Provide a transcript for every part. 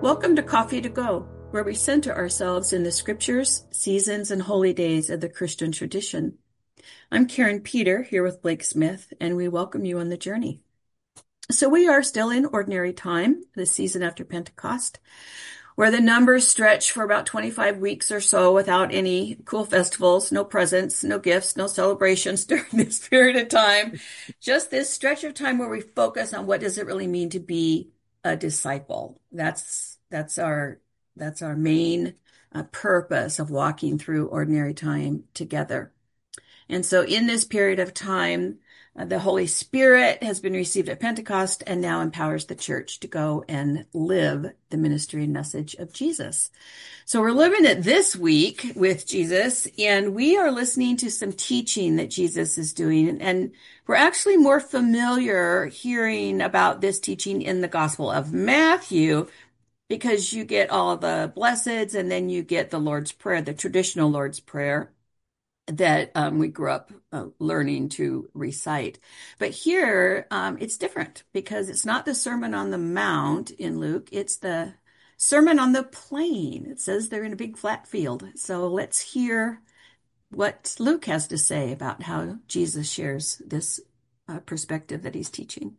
Welcome to Coffee to Go, where we center ourselves in the scriptures, seasons, and holy days of the Christian tradition. I'm Karen Peter here with Blake Smith, and we welcome you on the journey. So we are still in ordinary time, the season after Pentecost, where the numbers stretch for about 25 weeks or so without any cool festivals, no presents, no gifts, no celebrations during this period of time. Just this stretch of time where we focus on what does it really mean to be a disciple. That's our main purpose of walking through ordinary time together. And so in this period of time, the Holy Spirit has been received at Pentecost and now empowers the church to go and live the ministry and message of Jesus. So we're living it this week with Jesus, and we are listening to some teaching that Jesus is doing. And we're actually more familiar hearing about this teaching in the Gospel of Matthew, because you get all the blesseds and then you get the Lord's Prayer, the traditional Lord's Prayer that we grew up learning to recite. But here, it's different because it's not the Sermon on the Mount in Luke, it's the Sermon on the Plain. It says they're in a big flat field. So let's hear what Luke has to say about how Jesus shares this perspective that he's teaching.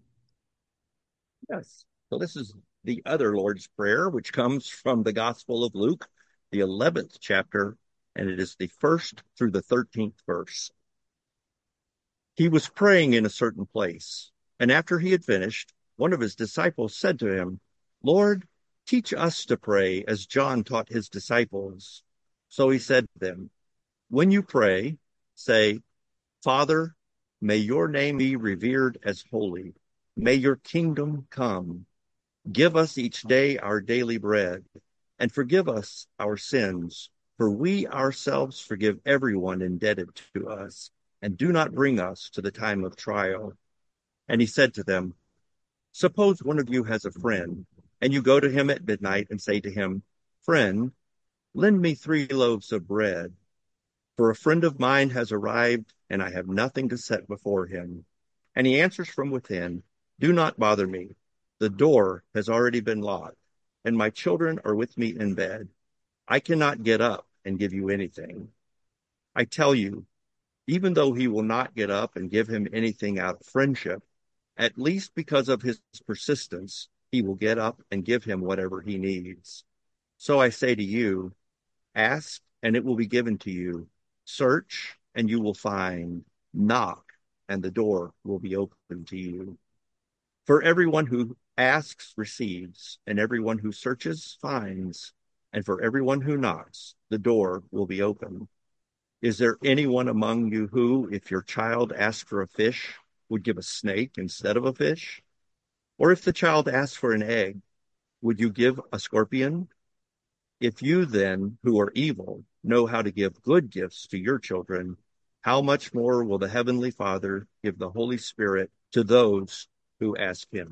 Yes. So this is the other Lord's Prayer, which comes from the Gospel of Luke, the 11th chapter, and it is the 1st through the 13th verse. He was praying in a certain place, and after he had finished, one of his disciples said to him, "Lord, teach us to pray as John taught his disciples." So he said to them, "When you pray, say, 'Father, may your name be revered as holy. May your kingdom come. Give us each day our daily bread, and forgive us our sins, for we ourselves forgive everyone indebted to us, and do not bring us to the time of trial.'" And he said to them, "Suppose one of you has a friend, and you go to him at midnight and say to him, 'Friend, lend me 3 loaves of bread, for a friend of mine has arrived, and I have nothing to set before him.' And he answers from within, 'Do not bother me. The door has already been locked, and my children are with me in bed. I cannot get up and give you anything.' I tell you, even though he will not get up and give him anything out of friendship, at least because of his persistence, he will get up and give him whatever he needs. So I say to you, ask and it will be given to you. Search and you will find. Knock and the door will be opened to you. For everyone who asks receives, and everyone who searches finds, and for everyone who knocks, the door will be open. Is there anyone among you who, if your child asked for a fish, would give a snake instead of a fish? Or if the child asked for an egg, would you give a scorpion? If you then, who are evil, know how to give good gifts to your children, how much more will the Heavenly Father give the Holy Spirit to those who ask him?"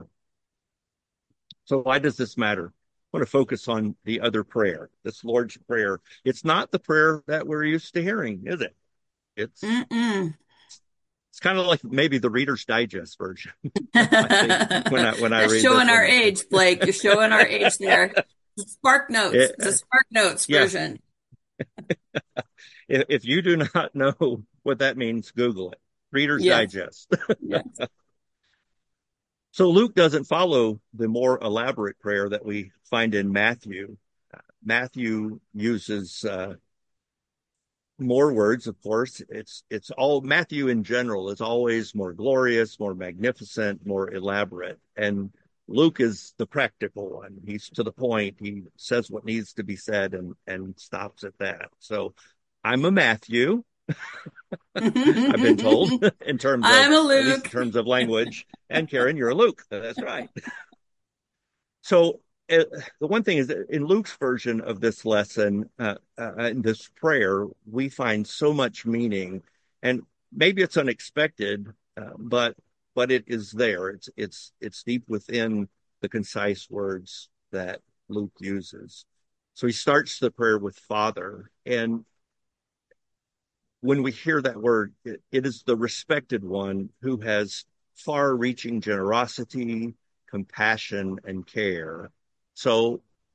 So why does this matter? I want to focus on the other prayer, this Lord's Prayer. It's not the prayer that we're used to hearing, is it? It's Mm-mm. it's kind of like maybe the Reader's Digest version. I think when I That's read this showing our one. age, Blake. You're showing our age there. Spark Notes. It's a It, Spark Notes yeah, version. if you do not know what that means, Google it. Reader's Yes, Digest. yes. So Luke doesn't follow the more elaborate prayer that we find in Matthew. Matthew uses more words, of course. It's all Matthew in general is always more glorious, more magnificent, more elaborate. And Luke is the practical one. He's to the point. He says what needs to be said and stops at that. So I'm a Matthew, I've been told, in terms of, I'm a at least in Luke. terms of language. And Karen, you're a Luke. That's right. So the one thing is that in Luke's version of this lesson, in this prayer, we find so much meaning, and maybe it's unexpected, but it is there. It's deep within the concise words that Luke uses. So he starts the prayer with Father, and when we hear that word, it is the respected one who has far-reaching generosity, compassion, and care. So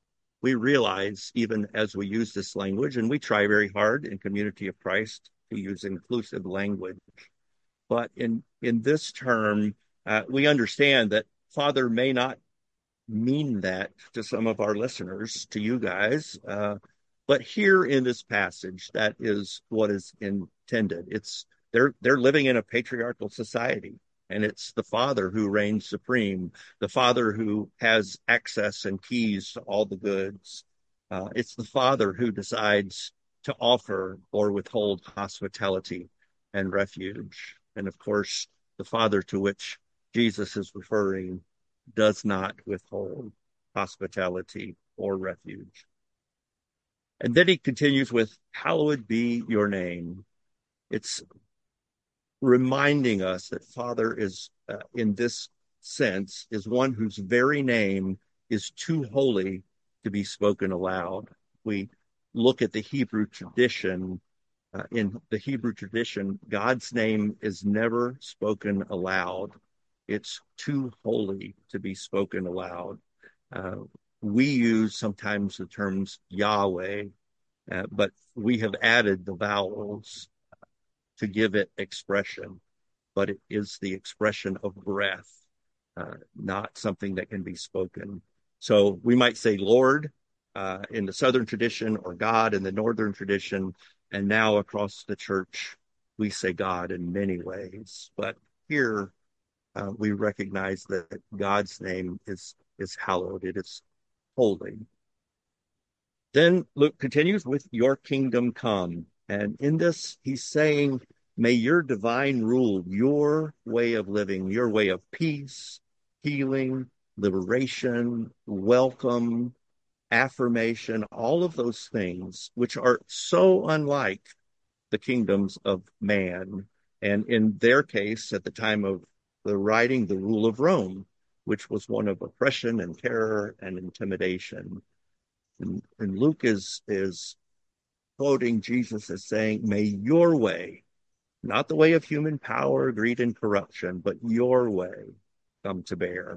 we realize, even as we use this language, and we try very hard in Community of Christ to use inclusive language, but in this term, we understand that Father may not mean that to some of our listeners, to you guys. But here in this passage, that is what is intended. It's they're living in a patriarchal society, and it's the father who reigns supreme, the father who has access and keys to all the goods. It's the father who decides to offer or withhold hospitality and refuge. And of course, the father to which Jesus is referring does not withhold hospitality or refuge. And then he continues with, hallowed be your name. It's reminding us that Father is, in this sense, is one whose very name is too holy to be spoken aloud. We look at the Hebrew tradition. In the Hebrew tradition, God's name is never spoken aloud. It's too holy to be spoken aloud. We use sometimes the terms Yahweh, but we have added the vowels to give it expression. But it is the expression of breath, not something that can be spoken. So we might say Lord in the Southern tradition, or God in the Northern tradition, and now across the church, we say God in many ways. But here, we recognize that God's name is hallowed. It is holy. Then Luke continues with your kingdom come. And in this, he's saying, may your divine rule, your way of living, your way of peace, healing, liberation, welcome, affirmation, all of those things, which are so unlike the kingdoms of man. And in their case, at the time of the writing, the rule of Rome, which was one of oppression and terror and intimidation. And Luke is quoting Jesus as saying, may your way, not the way of human power, greed, and corruption, but your way come to bear.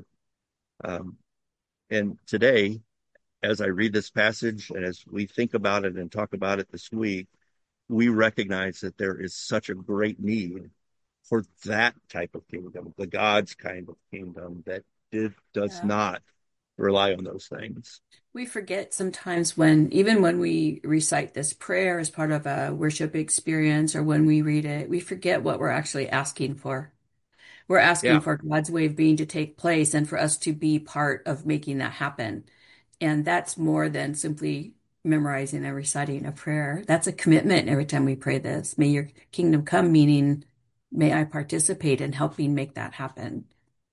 And today, as I read this passage and as we think about it and talk about it this week, we recognize that there is such a great need for that type of kingdom, the God's kind of kingdom that does not rely on those things. We forget sometimes even when we recite this prayer as part of a worship experience or when we read it, we forget what we're actually asking for. We're asking Yeah. for God's way of being to take place and for us to be part of making that happen. And that's more than simply memorizing and reciting a prayer. That's a commitment every time we pray this. May your kingdom come, meaning may I participate in helping make that happen.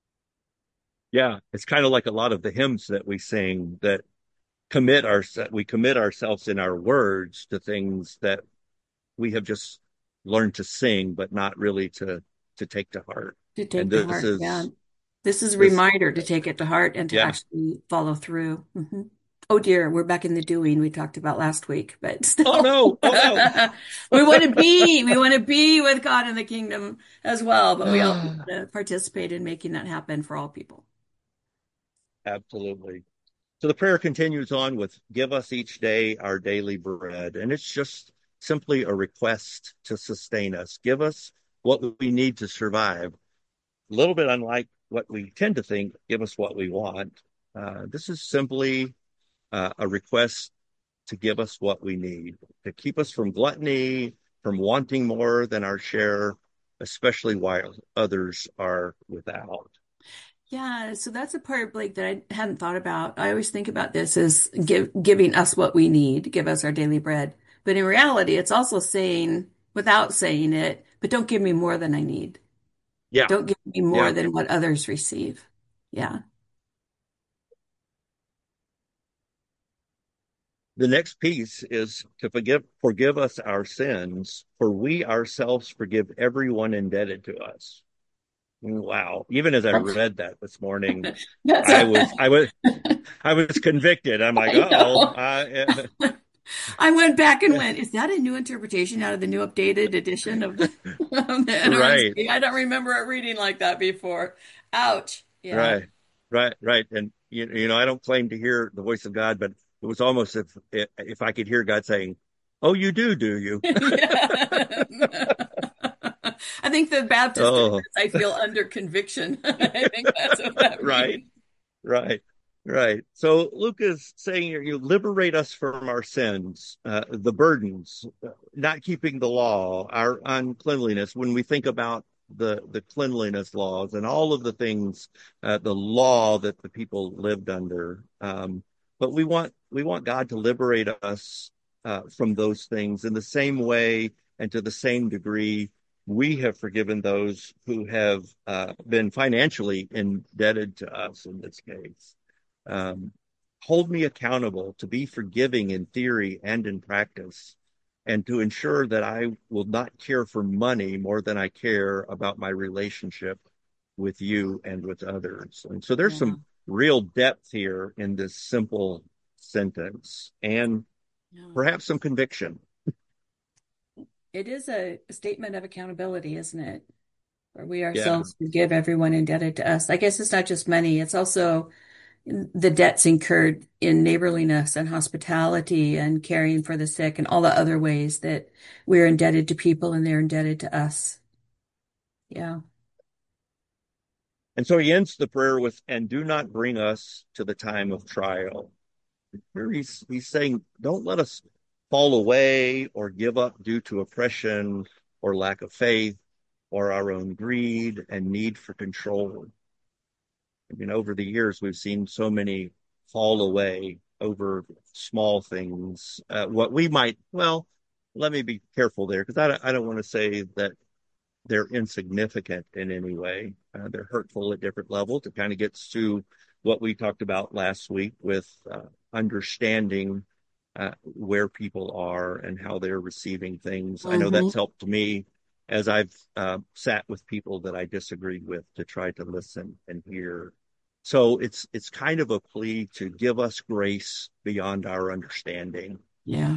Yeah. It's kind of like a lot of the hymns that we sing that we commit ourselves in our words to things that we have just learned to sing, but not really to take to heart. To And take to heart, yeah. This is a this, reminder to take it to heart and to yeah. actually follow through. Oh dear, we're back in the doing we talked about last week, but Oh still, no, oh we want to be with God in the kingdom as well, but we also no. want to participate in making that happen for all people. Absolutely. So the prayer continues on with, give us each day our daily bread. And it's just simply a request to sustain us. Give us what we need to survive. A little bit unlike what we tend to think, give us what we want. This is simply a request to give us what we need, to keep us from gluttony, from wanting more than our share, especially while others are without. Yeah, so that's a part, Blake, that I hadn't thought about. I always think about this as giving us what we need, give us our daily bread. But in reality, it's also saying, without saying it, but don't give me more than I need. Yeah, Don't give me more yeah. than what others receive. Yeah. The next piece is to forgive us our sins, for we ourselves forgive everyone indebted to us. Wow. Even as I That's, read that this morning, that's I a, was I was I was convicted. I'm like, I uh-oh. know. I went back and went, is that a new interpretation out of the new updated edition of the Right, NRSV? I don't remember it reading like that before. Ouch. Yeah. right, right. And you know, I don't claim to hear the voice of God, but It was almost if I could hear God saying, "Oh, you do you?" Yeah. I think the Baptist term Oh, is I feel under conviction. I think that's what that right, means. right, right. So Luke is saying you liberate us from our sins, the burdens, not keeping the law, our uncleanliness. When we think about the cleanliness laws and all of the things, the law that the people lived under, but we want God to liberate us from those things in the same way and to the same degree we have forgiven those who have been financially indebted to us in this case. Um, Hold me accountable to be forgiving in theory and in practice, and to ensure that I will not care for money more than I care about my relationship with you and with others. And so there's Yeah. some real depth here in this simple sentence and Yeah. perhaps some conviction. It is a statement of accountability, isn't it? Where we Yeah. ourselves forgive everyone indebted to us. I guess it's not just money, it's also the debts incurred in neighborliness and hospitality and caring for the sick and all the other ways that we're indebted to people and they're indebted to us. Yeah. And so he ends the prayer with, and do not bring us to the time of trial. Here he's saying, don't let us fall away or give up due to oppression or lack of faith or our own greed and need for control. I mean, over the years, we've seen so many fall away over small things. What we might, well, let me be careful there because I don't want to say that they're insignificant in any way. They're hurtful at different levels. It kind of gets to what we talked about last week with understanding where people are and how they're receiving things. I know Hmm. that's helped me as I've sat with people that I disagreed with to try to listen and hear. So it's kind of a plea to give us grace beyond our understanding. Yeah.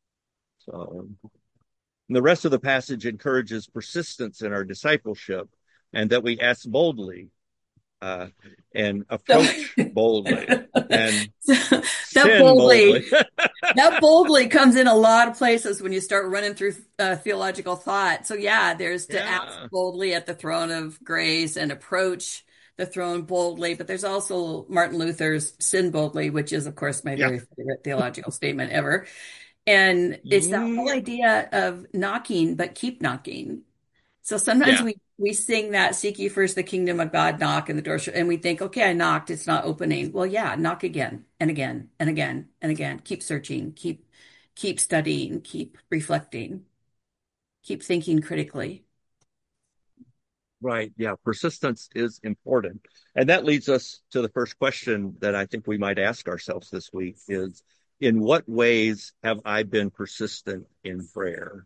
So and the rest of the passage encourages persistence in our discipleship and that we ask boldly uh, and So, approach boldly and so that sin boldly boldly. that boldly comes in a lot of places when you start running through theological thought. So yeah, there's to ask Yeah. boldly at the throne of grace and approach the throne boldly, but there's also Martin Luther's sin boldly, which is of course my Yeah. very favorite theological statement ever. And it's that whole Yeah. idea of knocking, but keep knocking. So sometimes Yeah. we sing that seek ye first the kingdom of God, knock and the door shut, and we think, okay, I knocked, it's not opening. Well, yeah, knock again and again and again and again. Keep searching, keep studying, keep reflecting, keep thinking critically. Right. Yeah. Persistence is important. And that leads us to the first question that I think we might ask ourselves this week is, in what ways have I been persistent in prayer?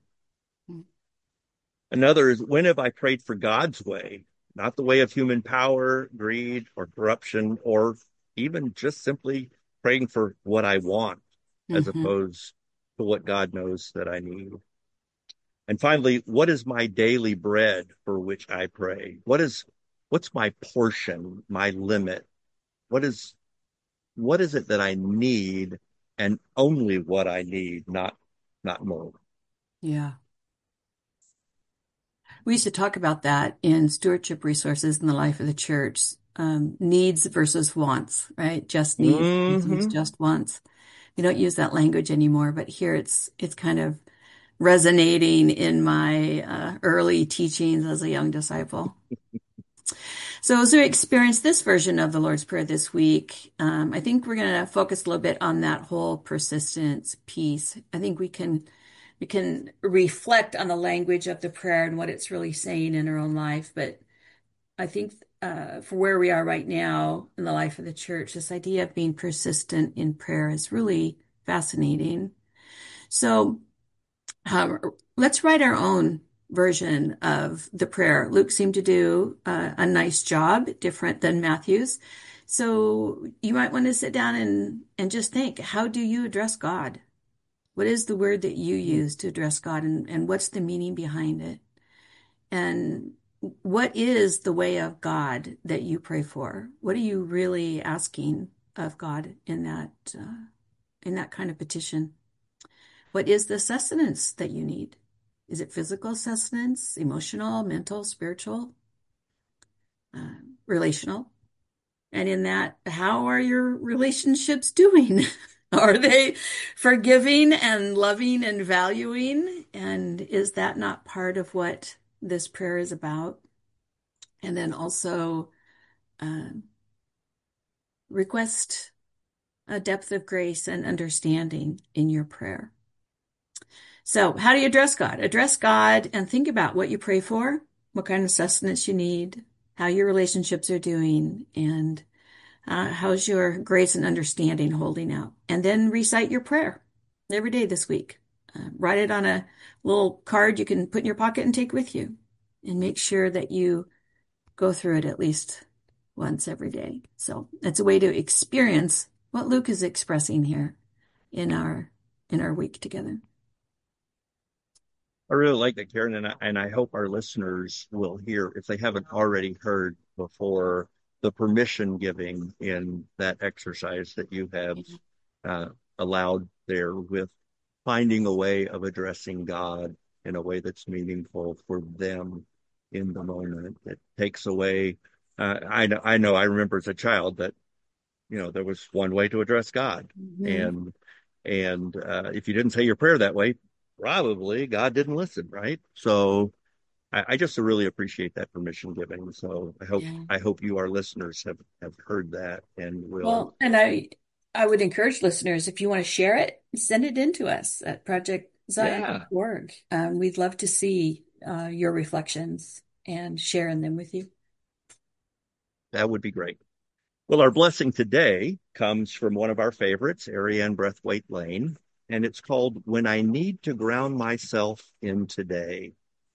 Another is, when have I prayed for God's way, not the way of human power, greed, or corruption, or even just simply praying for what I want as Hmm. opposed to what God knows that I need? And finally, what is my daily bread for which I pray? What's my portion, my limit? What is it that I need and only what I need, not more? Yeah. We used to talk about that in stewardship resources in the life of the church. Needs versus wants, right? Just needs versus Hmm. just wants. We don't use that language anymore, but here it's kind of resonating in my early teachings as a young disciple. So, as we experience this version of the Lord's Prayer this week, I think we're going to focus a little bit on that whole persistence piece. I think we can reflect on the language of the prayer and what it's really saying in our own life. But I think for where we are right now in the life of the church, this idea of being persistent in prayer is really fascinating. So. Um, let's write our own version of the prayer. Luke seemed to do a nice job, different than Matthew's. So you might want to sit down and just think, how do you address God? What is the word that you use to address God and what's the meaning behind it? And what is the way of God that you pray for? What are you really asking of God in that kind of petition. What is the sustenance that you need? Is it physical sustenance, emotional, mental, spiritual, relational? And in that, how are your relationships doing? Are they forgiving and loving and valuing? And is that not part of what this prayer is about? And then also uh, request a depth of grace and understanding in your prayer. So, how do you address God? Address God and think about what you pray for, what kind of sustenance you need, how your relationships are doing, and how's your grace and understanding holding out? And then recite your prayer every day this week. Write it on a little card you can put in your pocket and take with you. And make sure that you go through it at least once every day. So it's a way to experience what Luke is expressing here in our week together. I really like that, Karen, and I hope our listeners will hear, if they haven't already heard before, the permission giving in that exercise that you have uh, allowed there with finding a way of addressing God in a way that's meaningful for them in the moment. It takes away. I remember as a child that there was one way to address God, Mhm. and if you didn't say your prayer that way, probably God didn't listen, right? So I just really appreciate that permission giving. So Yeah. I hope you, our listeners, have heard that and will. Well, and I would encourage listeners, if you want to share it, send it in to us at Yeah, projectzion.org. We'd love to see your reflections and sharing them with you. that would be great. Well, our blessing today comes from one of our favorites, Ariane Brathwaite Lane, and it's called When I Need to Ground Myself in Today.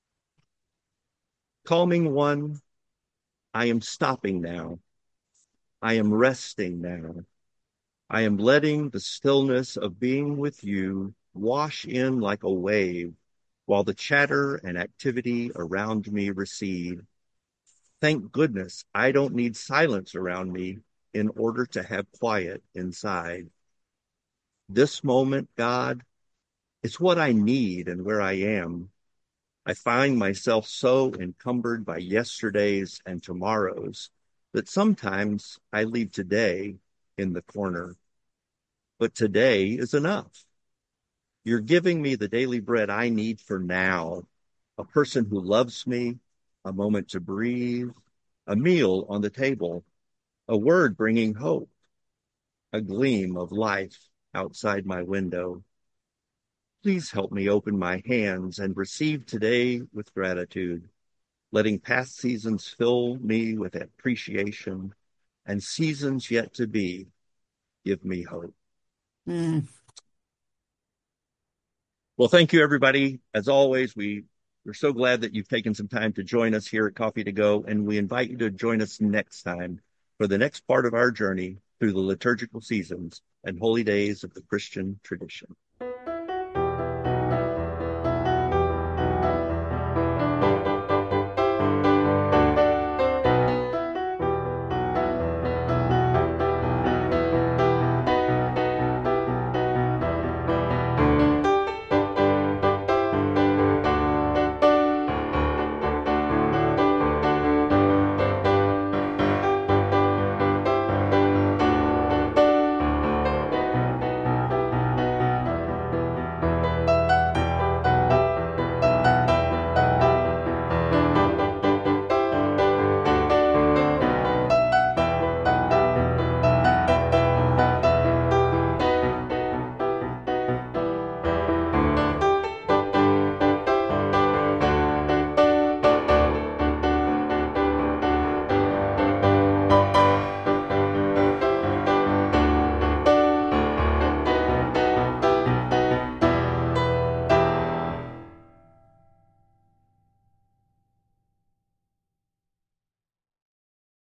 Calming one, I am stopping now. I am resting now. I am letting the stillness of being with you wash in like a wave while the chatter and activity around me recede. Thank goodness I don't need silence around me in order to have quiet inside. This moment, God, it's what I need and where I am. I find myself so encumbered by yesterdays and tomorrows that sometimes I leave today in the corner. But today is enough. You're giving me the daily bread I need for now, a person who loves me, a moment to breathe, a meal on the table, a word bringing hope, a gleam of life outside my window. Please help me open my hands and receive today with gratitude, letting past seasons fill me with appreciation and seasons yet to be give me hope. Mm. Well, thank you, everybody. As always, we're so glad that you've taken some time to join us here at Coffee to Go, and we invite you to join us next time for the next part of our journey through the liturgical seasons and holy days of the Christian tradition.